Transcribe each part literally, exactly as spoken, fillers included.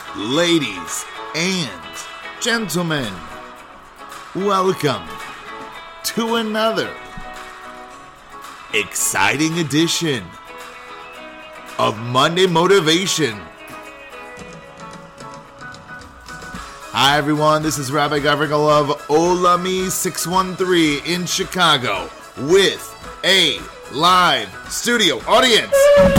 Ladies and gentlemen, welcome to another exciting edition of Monday Motivation. Hi everyone, this is Rabbi Gavrigal of Olami six one three in Chicago with a live studio audience.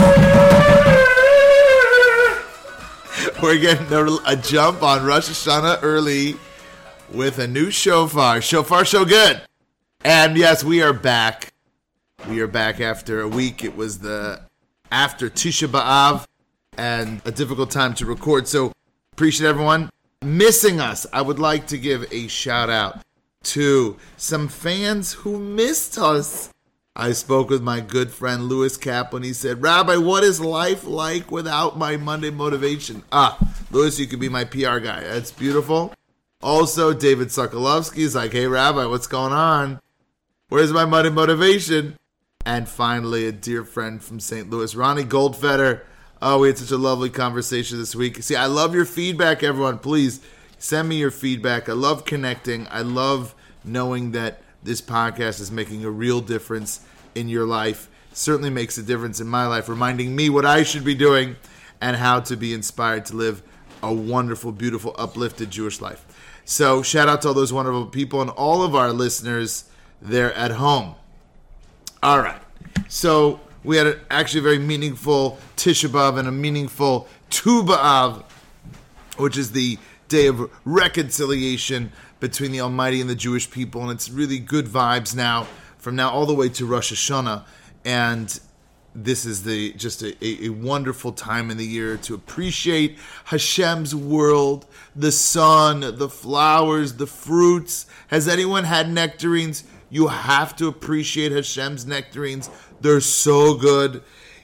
We're getting a, a jump on Rosh Hashanah early with a new shofar. Shofar so good. And yes, we are back. We are back after a week. It was the after Tisha B'Av and a difficult time to record. So appreciate everyone missing us. I would like to give a shout out to some fans who missed us. I spoke with my good friend Louis Kaplan. He said, Rabbi, what is life like without my Monday Motivation? Ah, Louis, you could be my P R guy. That's beautiful. Also, David Sokolovsky is like, hey, Rabbi, what's going on? Where's my Monday Motivation? And finally, a dear friend from Saint Louis, Ronnie Goldfeder. Oh, we had such a lovely conversation this week. See, I love your feedback, everyone. Please send me your feedback. I love connecting. I love knowing that this podcast is making a real difference in your life. Certainly makes a difference in my life, reminding me what I should be doing and how to be inspired to live a wonderful, beautiful, uplifted Jewish life. So shout out to all those wonderful people and all of our listeners there at home. All right. So we had an actually very meaningful Tisha B'Av and a meaningful Tu B'Av, which is the day of reconciliation between the Almighty and the Jewish people, and it's really good vibes now, from now all the way to Rosh Hashanah, and this is the just a, a, a wonderful time in the year to appreciate Hashem's world, the sun, the flowers, the fruits. Has anyone had nectarines? You have to appreciate Hashem's nectarines. They're so good.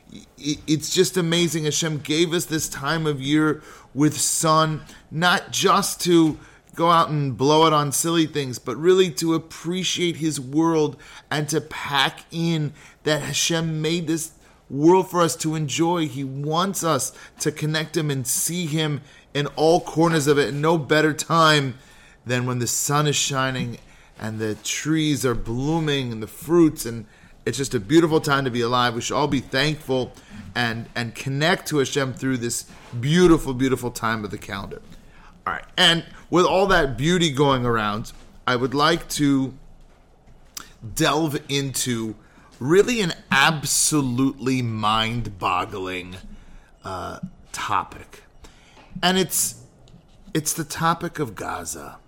It's just amazing. Hashem gave us this time of year with sun, not just to go out and blow it on silly things, but really to appreciate His world and to pack in that Hashem made this world for us to enjoy. He wants us to connect Him and see Him in all corners of it. And no better time than when the sun is shining and the trees are blooming and the fruits, and it's just a beautiful time to be alive. We should all be thankful and, and connect to Hashem through this beautiful, beautiful time of the calendar. All right, and with all that beauty going around, I would like to delve into really an absolutely mind-boggling uh, topic. And it's it's the topic of Gaza.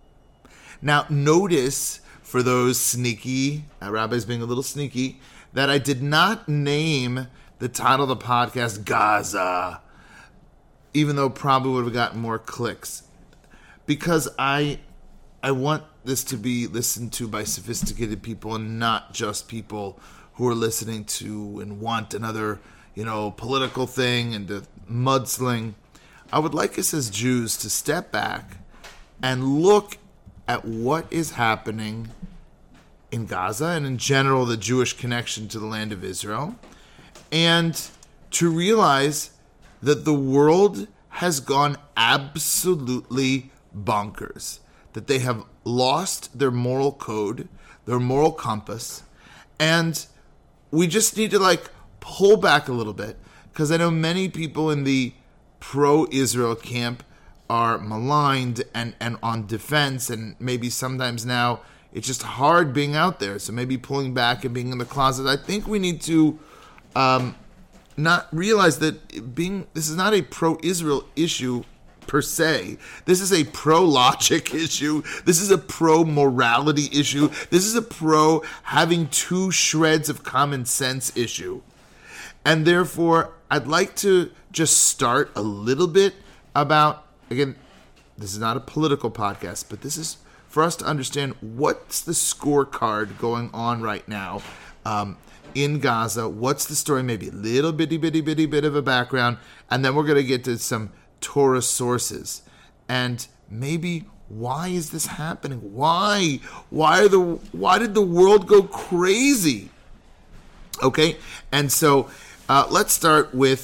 Now, notice, for those sneaky, uh, rabbis being a little sneaky, that I did not name the title of the podcast Gaza, even though probably would have gotten more clicks, because I I want this to be listened to by sophisticated people and not just people who are listening to and want another, you know, political thing and to mudsling. I would like us as Jews to step back and look at what is happening in Gaza and in general the Jewish connection to the land of Israel, and to realize that the world has gone absolutely bonkers, that they have lost their moral code, their moral compass, and we just need to like pull back a little bit, because I know many people in the pro-Israel camp are maligned and, and on defense, and maybe sometimes now it's just hard being out there, so maybe pulling back and being in the closet. I think we need to um, not realize that being this is not a pro-Israel issue per se. This is a pro-logic issue. This is a pro-morality issue. This is a pro-having two shreds of common sense issue. And therefore, I'd like to just start a little bit about, again, this is not a political podcast, but this is for us to understand what's the scorecard going on right now um, in Gaza. What's the story? Maybe a little bitty, bitty, bitty bit of a background. And then we're going to get to some Torah sources. And maybe why is this happening? Why? Why are the why did the world go crazy? Okay, and so uh, let's start with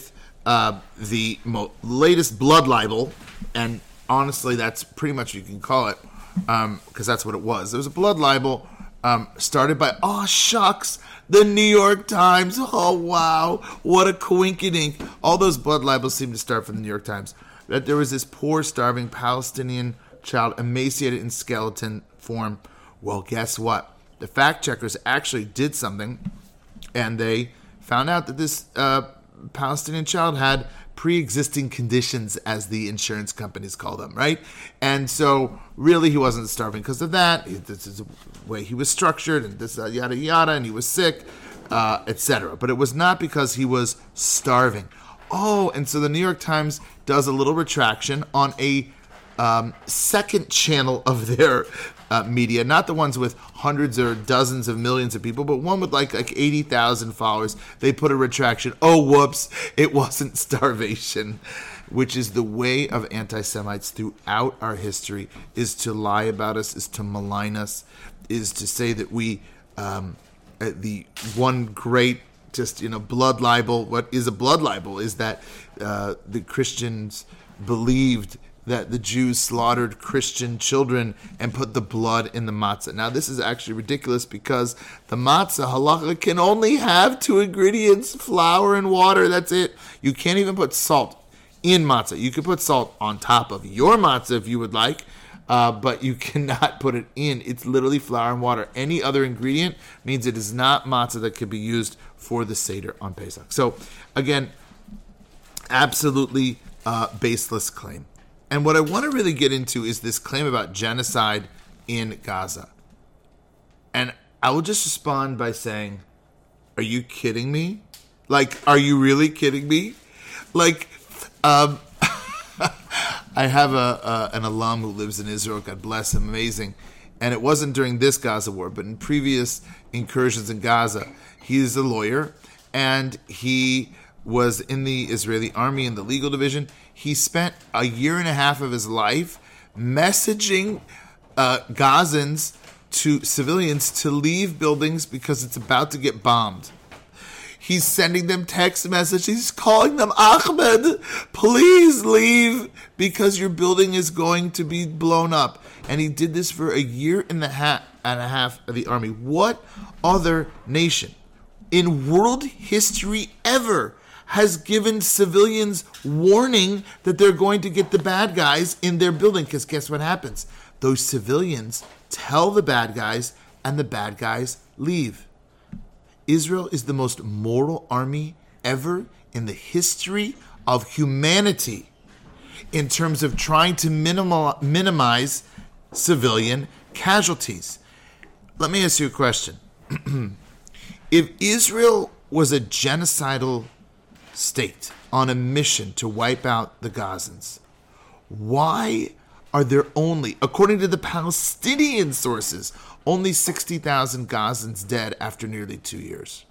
uh, the mo- latest blood libel, and honestly, that's pretty much what you can call it, because um, that's what it was. There was a blood libel um, started by, oh, shucks, the New York Times. Oh, wow, what a coinkydink. All those blood libels seem to start from the New York Times. That there was this poor, starving Palestinian child, emaciated in skeleton form. Well, guess what? The fact checkers actually did something, and they found out that this uh, Palestinian child had pre-existing conditions, as the insurance companies call them, right? And so really he wasn't starving because of that. This is the way he was structured, and this uh, yada yada, and he was sick, uh, et cetera. But it was not because he was starving. Oh, and so the New York Times does a little retraction on a um, second channel of their uh, media, not the ones with hundreds or dozens of millions of people, but one with like like eighty thousand followers. They put a retraction. Oh, whoops, it wasn't starvation, which is the way of anti-Semites throughout our history, is to lie about us, is to malign us, is to say that we, um, the one great just, you know, blood libel. What is a blood libel is that uh, the Christians believed that the Jews slaughtered Christian children and put the blood in the matzah. Now, this is actually ridiculous because the matzah, halacha, can only have two ingredients, flour and water. That's it. You can't even put salt in matzah. You could put salt on top of your matzah if you would like, uh, but you cannot put it in. It's literally flour and water. Any other ingredient means it is not matzah that could be used for the Seder on Pesach. So, again, absolutely uh, baseless claim. And what I want to really get into is this claim about genocide in Gaza. And I will just respond by saying, are you kidding me? Like, are you really kidding me? Like, um, I have a, a an alum who lives in Israel, God bless him, amazing. And it wasn't during this Gaza war, but in previous incursions in Gaza. He is a lawyer, and he was in the Israeli army in the legal division. He spent a year and a half of his life messaging uh, Gazans to civilians to leave buildings because it's about to get bombed. He's sending them text messages. He's calling them, Ahmed, please leave because your building is going to be blown up. And he did this for a year and a half, and a half of the army. What other nation in world history ever has given civilians warning that they're going to get the bad guys in their building? Because guess what happens? Those civilians tell the bad guys, and the bad guys leave. Israel is the most moral army ever in the history of humanity in terms of trying to minimal, minimize civilian casualties. Let me ask you a question. If Israel was a genocidal state on a mission to wipe out the Gazans, why are there only, according to the Palestinian sources, only sixty thousand Gazans dead after nearly two years?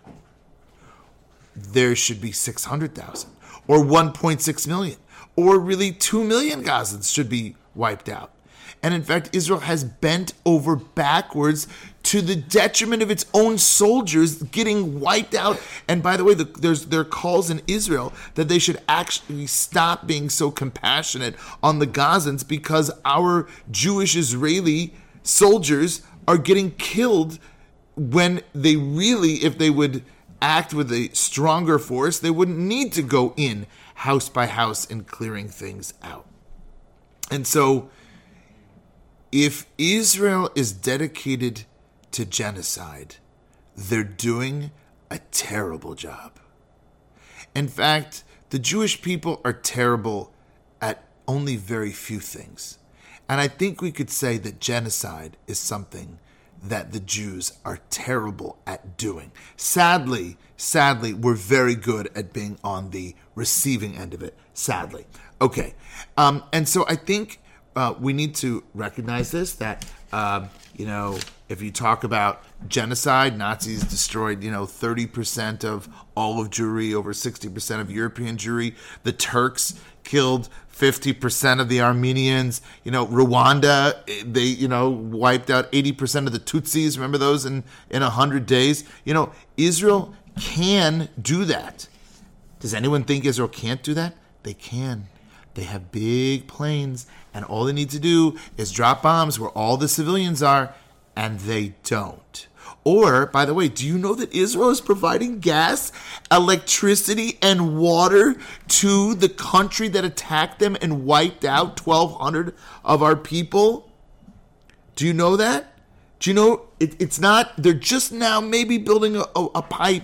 There should be six hundred thousand or one point six million, or really two million Gazans should be wiped out. And in fact, Israel has bent over backwards to the detriment of its own soldiers getting wiped out. And by the way, the, there's there are calls in Israel that they should actually stop being so compassionate on the Gazans because our Jewish Israeli soldiers are getting killed when they really, if they would act with a stronger force, they wouldn't need to go in house by house and clearing things out. And so, if Israel is dedicated to genocide, they're doing a terrible job. In fact, the Jewish people are terrible at only very few things. And I think we could say that genocide is something that the Jews are terrible at doing. Sadly, sadly, we're very good at being on the receiving end of it. Sadly. Okay. Um, and so I think Uh, we need to recognize this, that, uh, you know, if you talk about genocide, Nazis destroyed, you know, thirty percent of all of Jewry, over sixty percent of European Jewry. The Turks killed fifty percent of the Armenians. You know, Rwanda, they, you know, wiped out eighty percent of the Tutsis. Remember those in, in one hundred days? You know, Israel can do that. Does anyone think Israel can't do that? They can. They have big planes, and all they need to do is drop bombs where all the civilians are, and they don't. Or, by the way, do you know that Israel is providing gas, electricity, and water to the country that attacked them and wiped out twelve hundred of our people? Do you know that? Do you know it, it's not, they're just now maybe building a, a, a pipe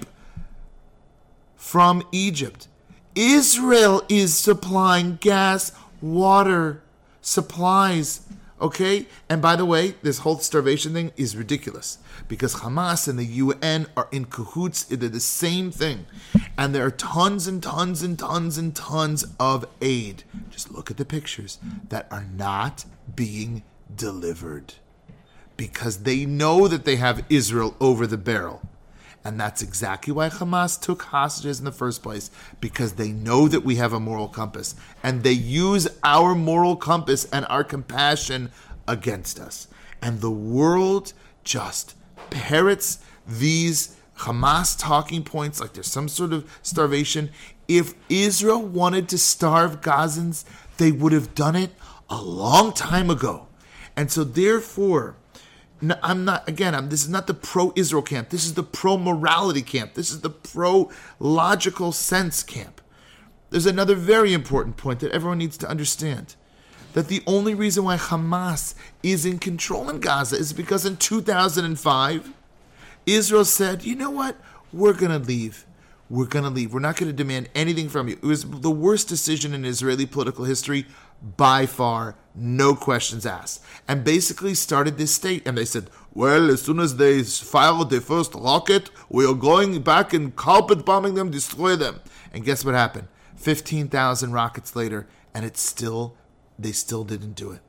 from Egypt. Israel is supplying gas, water, supplies, okay? And by the way, this whole starvation thing is ridiculous because Hamas and the U N are in cahoots. They're the same thing. And there are tons and tons and tons and tons of aid. Just look at the pictures that are not being delivered because they know that they have Israel over the barrel. And that's exactly why Hamas took hostages in the first place, because they know that we have a moral compass. And they use our moral compass and our compassion against us. And the world just parrots these Hamas talking points like there's some sort of starvation. If Israel wanted to starve Gazans, they would have done it a long time ago. And so therefore, no, I'm not, again, I'm, this is not the pro-Israel camp. This is the pro-morality camp. This is the pro-logical sense camp. There's another very important point that everyone needs to understand. That the only reason why Hamas is in control in Gaza is because in two thousand five, Israel said, you know what? We're going to leave. We're going to leave. We're not going to demand anything from you. It was the worst decision in Israeli political history by far, no questions asked. And basically started this state. And they said, well, as soon as they fired the first rocket, we are going back and carpet bombing them, destroy them. And guess what happened? fifteen thousand rockets later, and it's still, they still didn't do it.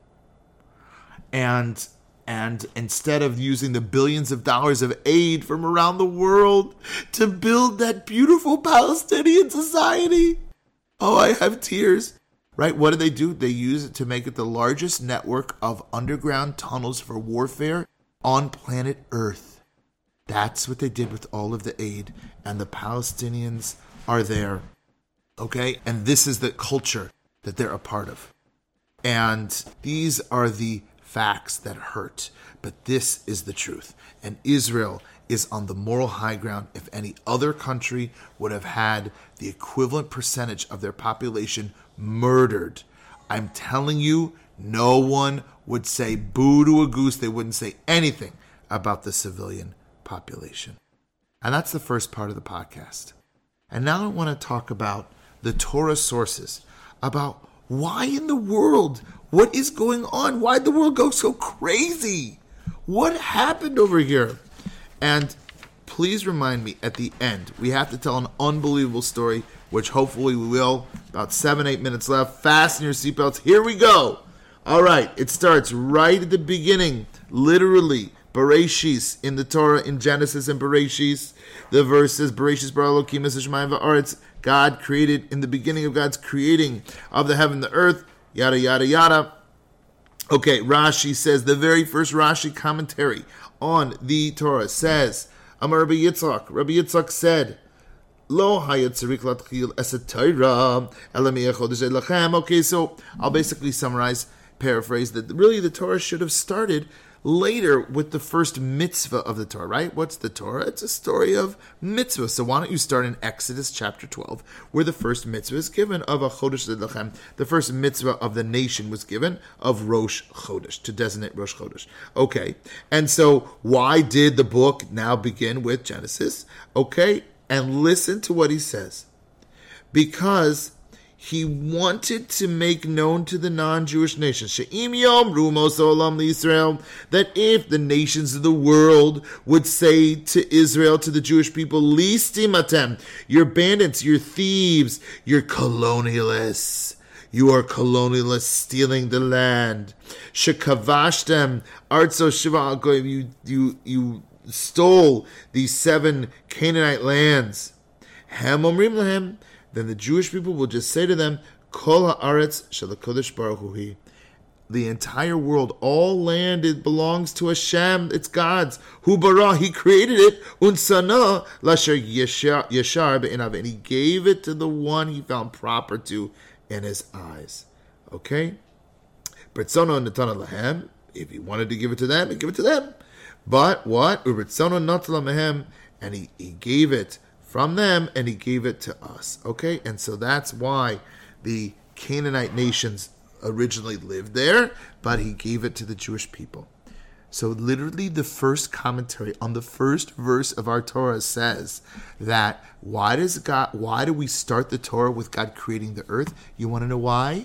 And And instead of using the billions of dollars of aid from around the world to build that beautiful Palestinian society, oh, I have tears. Right? What do they do? They use it to make it the largest network of underground tunnels for warfare on planet Earth. That's what they did with all of the aid. And the Palestinians are there. Okay? And this is the culture that they're a part of. And these are the facts that hurt. But this is the truth. And Israel is on the moral high ground if any other country would have had the equivalent percentage of their population murdered. I'm telling you, no one would say boo to a goose. They wouldn't say anything about the civilian population. And that's the first part of the podcast. And now I want to talk about the Torah sources, about why in the world, what is going on? Why did the world go so crazy? What happened over here? And please remind me at the end, we have to tell an unbelievable story, which hopefully we will. About seven, eight minutes left. Fasten your seatbelts. Here we go. All right. It starts right at the beginning. Literally, Bereshis in the Torah, in Genesis and Bereshis. The verse says, Bereshis bara Elokim es hashamayim va'aretz. God created, in the beginning of God's creating of the heaven and the earth. Yada, yada, yada. Okay, Rashi says, the very first Rashi commentary on the Torah says, Amar Rabbi Yitzchak, Rabbi Yitzchak said, Lo hayat tzarich latchil es haTorah ela mi'eh chodesh lachem. Okay, so I'll basically summarize, paraphrase, that really the Torah should have started later with the first mitzvah of the Torah, right? What's the Torah? It's a story of mitzvah. So why don't you start in Exodus chapter twelve, where the first mitzvah is given of a Chodesh Lachem. The first mitzvah of the nation was given of Rosh Chodesh, to designate Rosh Chodesh. Okay, and so why did the book now begin with Genesis? Okay, and listen to what he says. Because he wanted to make known to the non-Jewish nations, She'im yomru mos olam liYisrael, that if the nations of the world would say to Israel, to the Jewish people, Listim atem, you're bandits, you're thieves, you're colonialists, you are colonialists stealing the land. Shekavashtem artso shiva goyim, you you you stole these seven Canaanite lands. Hem omrim lahem, then the Jewish people will just say to them, Kol haaretz shel HaKadosh Baruch Hu hi. the entire world, all land, it belongs to Hashem. It's God's. Hu bara, He created it. Unsana lasher yeshar be'inav, and He gave it to the one He found proper to in His eyes. Okay? Britzono netana lahem. If He wanted to give it to them, He give it to them. But what? Ubritzono natala mehem, and he, he gave it from them, and He gave it to us. Okay? And so that's why the Canaanite nations originally lived there, but He gave it to the Jewish people. So literally the first commentary on the first verse of our Torah says that why does God, why do we start the Torah with God creating the earth? You want to know why?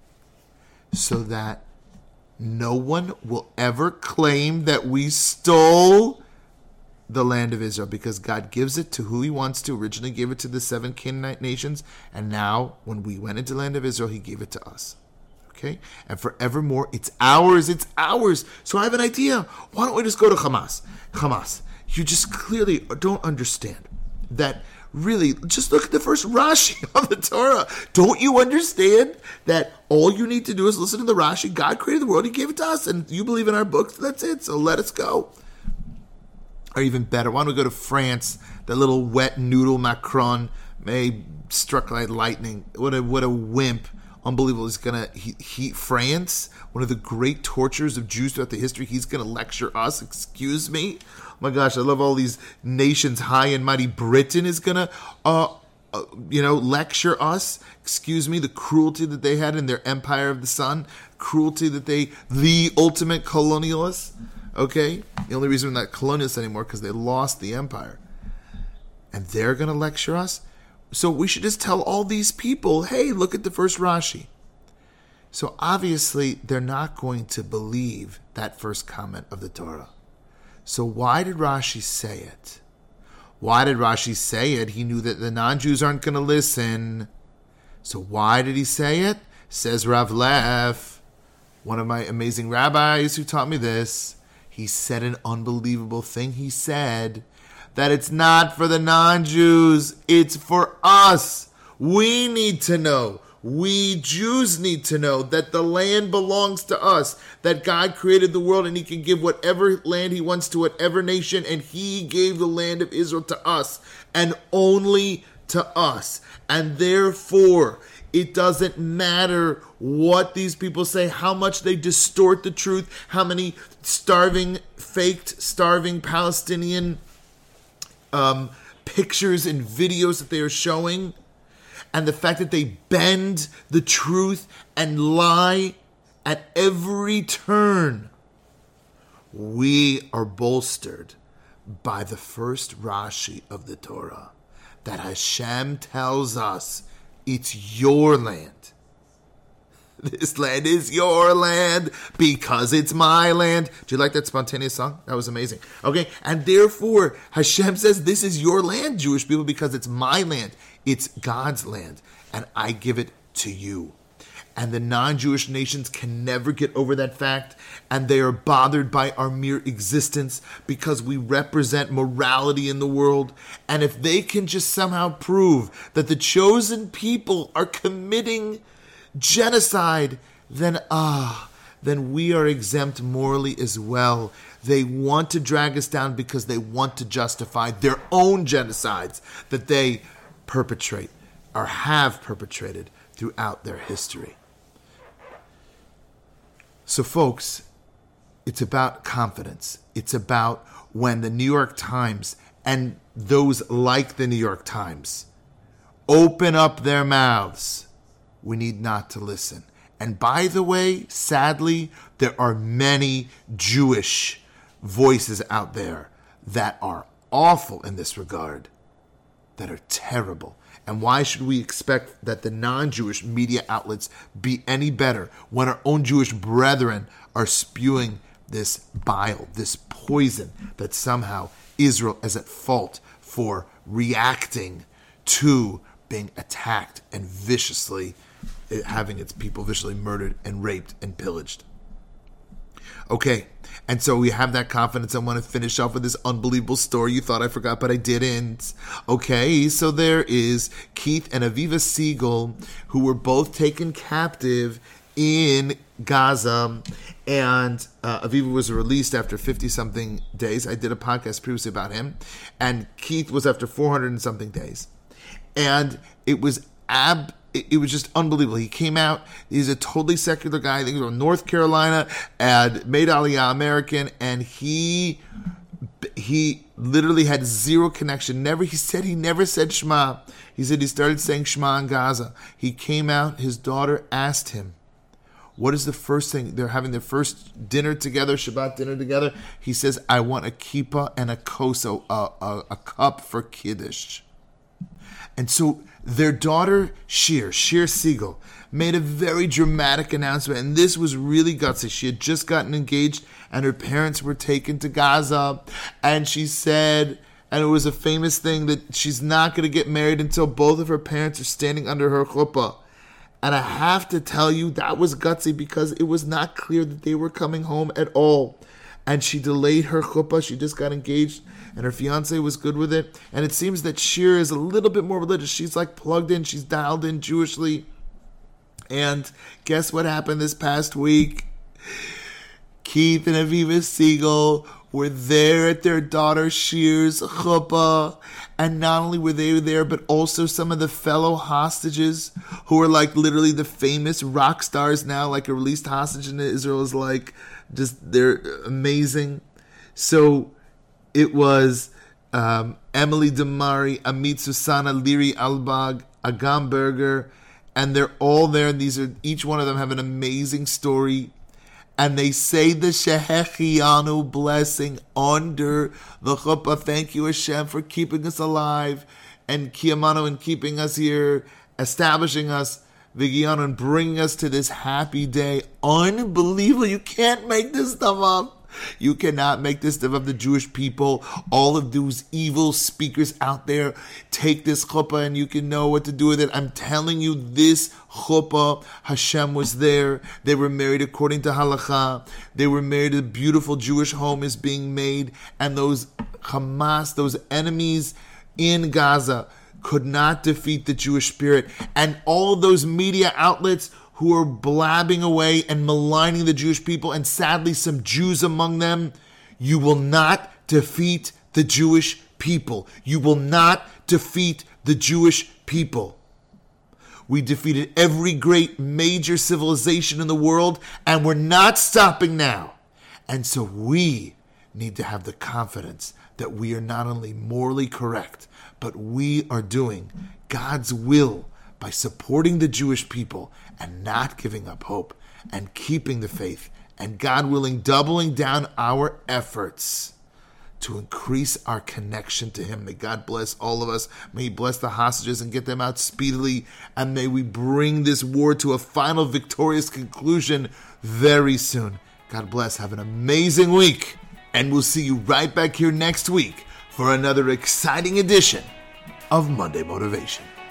So that no one will ever claim that we stole the land of Israel, because God gives it to who He wants to. Originally gave it to the seven Canaanite nations, and now when we went into the land of Israel, He gave it to us. Okay? And forevermore, it's ours, it's ours. So I have an idea. Why don't we just go to Hamas? Hamas, you just clearly don't understand that. Really, just look at the first Rashi of the Torah. Don't you understand that all you need to do is listen to the Rashi? God created the world, He gave it to us, and you believe in our books, that's it, so let us go. Or even better, why don't we go to France? That little wet noodle Macron may struck like lightning. What a what a wimp. Unbelievable. He's going to heat, heat France, one of the great tortures of Jews throughout the history. He's going to lecture us. Excuse me? Oh my gosh, I love all these nations. High and mighty Britain is going to, uh, uh, you know, lecture us. Excuse me, the cruelty that they had in their empire of the sun. Cruelty that they, the ultimate colonialists. Okay? The only reason we're not colonialists anymore because they lost the empire. And they're going to lecture us? So we should just tell all these people, hey, look at the first Rashi. So obviously, they're not going to believe that first comment of the Torah. So why did Rashi say it? Why did Rashi say it? He knew that the non-Jews aren't going to listen. So why did he say it? Says Rav Lev, one of my amazing rabbis who taught me this. He said an unbelievable thing. He said that it's not for the non-Jews, it's for us. We need to know, we Jews need to know that the land belongs to us, that God created the world and He can give whatever land He wants to whatever nation, and He gave the land of Israel to us, and only to us. And therefore, it doesn't matter what these people say, how much they distort the truth, how many starving, faked, starving Palestinian Um, pictures and videos that they are showing, and the fact that they bend the truth and lie at every turn. We are bolstered by the first Rashi of the Torah, that Hashem tells us it's your land. This land is your land because it's my land. Do you like that spontaneous song? That was amazing. Okay, and therefore Hashem says this is your land, Jewish people, because it's my land. It's God's land, and I give it to you. And the non-Jewish nations can never get over that fact, and they are bothered by our mere existence because we represent morality in the world. And if they can just somehow prove that the chosen people are committing genocide, then ah, then we are exempt morally as well. They want to drag us down because they want to justify their own genocides that they perpetrate or have perpetrated throughout their history. So folks, it's about confidence. It's about when the New York Times and those like the New York Times open up their mouths, we need not to listen. And by the way, sadly, there are many Jewish voices out there that are awful in this regard, that are terrible. And why should we expect that the non-Jewish media outlets be any better when our own Jewish brethren are spewing this bile, this poison that somehow Israel is at fault for reacting to being attacked and viciously having its people viciously murdered and raped and pillaged. Okay, and so we have that confidence. I want to finish off with this unbelievable story. You thought I forgot, but I didn't. Okay, so there is Keith and Aviva Siegel, who were both taken captive in Gaza, and uh, Aviva was released after fifty-something days. I did a podcast previously about him, and Keith was after four hundred and something days. And it was ab. It was just unbelievable. He came out. He's a totally secular guy. I think he was from North Carolina and made Aliyah American, and he he literally had zero connection. Never. He said he never said Shema. He said he started saying Shema in Gaza. He came out. His daughter asked him, what is the first thing? They're having their first dinner together, Shabbat dinner together. He says, I want a kippah and a koso, a, a, a cup for Kiddush. And so their daughter, Shir, Shir Siegel, made a very dramatic announcement. And this was really gutsy. She had just gotten engaged and her parents were taken to Gaza. And she said, and it was a famous thing, that she's not going to get married until both of her parents are standing under her chuppah. And I have to tell you, that was gutsy because it was not clear that they were coming home at all. And she delayed her chuppah. She just got engaged, and her fiance was good with it. And it seems that Shir is a little bit more religious. She's like plugged in. She's dialed in Jewishly. And guess what happened this past week? Keith and Aviva Siegel were there at their daughter Shir's chuppah. And not only were they there, but also some of the fellow hostages who are like literally the famous rock stars now. Like a released hostage in Israel is like, just, they're amazing. So it was um, Emily Damari, Amit Susana, Liri Albag, Agam Berger, and they're all there. And these are, each one of them have an amazing story. And they say the Shehechianu blessing under the chuppah. Thank you, Hashem, for keeping us alive, and Kiyamanu, and keeping us here, establishing us, Vigianu, and bringing us to this happy day. Unbelievable. You can't make this stuff up. You cannot make this stuff up. The Jewish people, all of those evil speakers out there, take this chuppah and you can know what to do with it. I'm telling you, this chuppah, Hashem was there. They were married according to halakha. They were married. A beautiful Jewish home is being made. And those Hamas, those enemies in Gaza, could not defeat the Jewish spirit. And all those media outlets who are blabbing away and maligning the Jewish people, and sadly some Jews among them, you will not defeat the Jewish people. You will not defeat the Jewish people. We defeated every great major civilization in the world, and we're not stopping now. And so we need to have the confidence that we are not only morally correct, but we are doing God's will by supporting the Jewish people and not giving up hope and keeping the faith, and God willing, doubling down our efforts to increase our connection to Him. May God bless all of us. May He bless the hostages and get them out speedily, and may we bring this war to a final victorious conclusion very soon. God bless. Have an amazing week, and we'll see you right back here next week for another exciting edition of Monday Motivation.